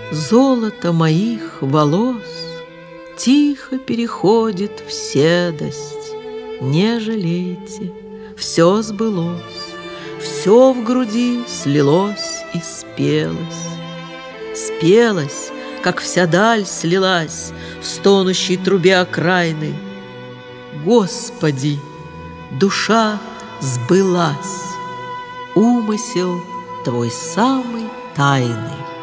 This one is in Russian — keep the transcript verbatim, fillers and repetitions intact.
Золото моих волос тихо переходит в седость. Не жалейте, все сбылось, все в груди слилось и спелось. Спелось, как вся даль слилась в стонущей трубе окраины. Господи, душа сбылась, умысел Твой самый тайный.